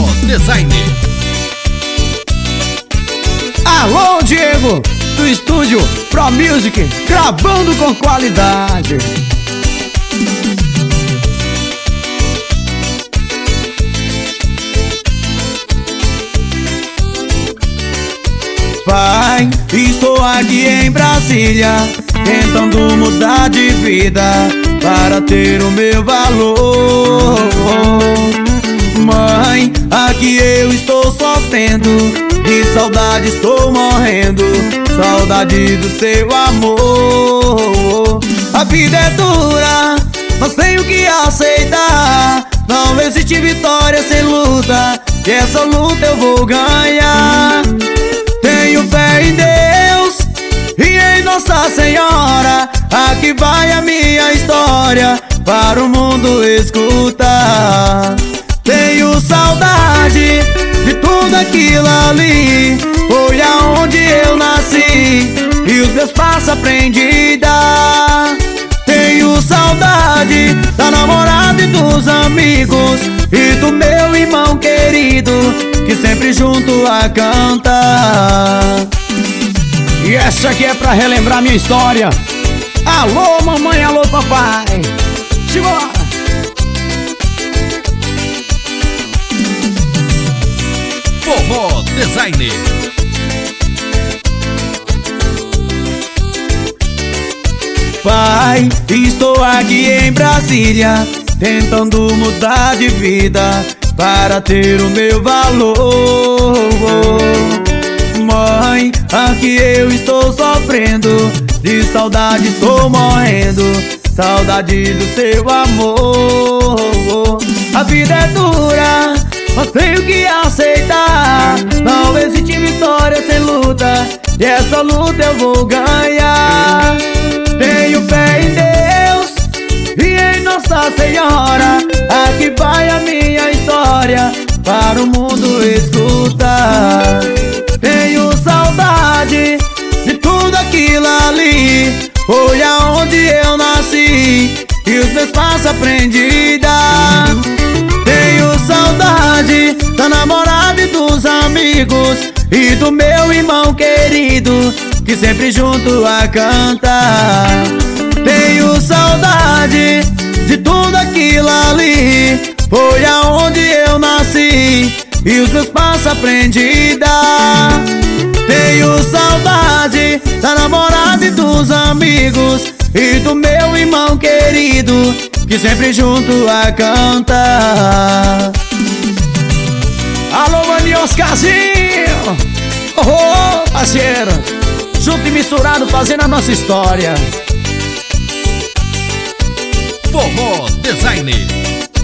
Design. Alô, Diego, do estúdio Pro Music, gravando com qualidade. Pai, estou aqui em Brasília, tentando mudar de vida para ter o meu valor. Mãe, aqui eu estou sofrendo, de saudade estou morrendo, saudade do seu amor. A vida é dura, mas tenho que aceitar. Não existe vitória sem luta, e essa luta eu vou ganhar. Tenho fé em Deus e em Nossa Senhora. Aqui vai a minha história para o mundo escutar. Tenho saudade de tudo aquilo ali, foi aonde eu nasci e os meus passos aprendi a dar. Tenho saudade da namorada e dos amigos e do meu irmão querido, que sempre junto a cantar. E essa aqui é pra relembrar minha história. Alô mamãe, alô papai, simbora! Forró Design. Pai, estou aqui em Brasília, tentando mudar de vida para ter o meu valor. Mãe, aqui eu estou sofrendo, de saudade estou morrendo, saudade do seu amor. A vida é dura, mas tenho que aceitar. Não existe vitória sem luta, e essa luta eu vou ganhar. Tenho fé em Deus e em Nossa Senhora. Aqui vai a minha história para o mundo escutar. Tenho saudade de tudo aquilo ali, foi aonde eu nasci e os meus passos aprendi a dar. Tenho saudade da namorada e dos amigos e do meu irmão querido, que sempre junto a cantar. Tenho saudade de tudo aquilo ali, foi aonde eu nasci e os meus passos aprendi a dar. Tenho saudade da namorada e dos amigos e do meu irmão querido, que sempre junto a cantar. Alô, maninho Oscarzinho! Oh, parceiro! Junto e misturado fazendo a nossa história. Forró Design.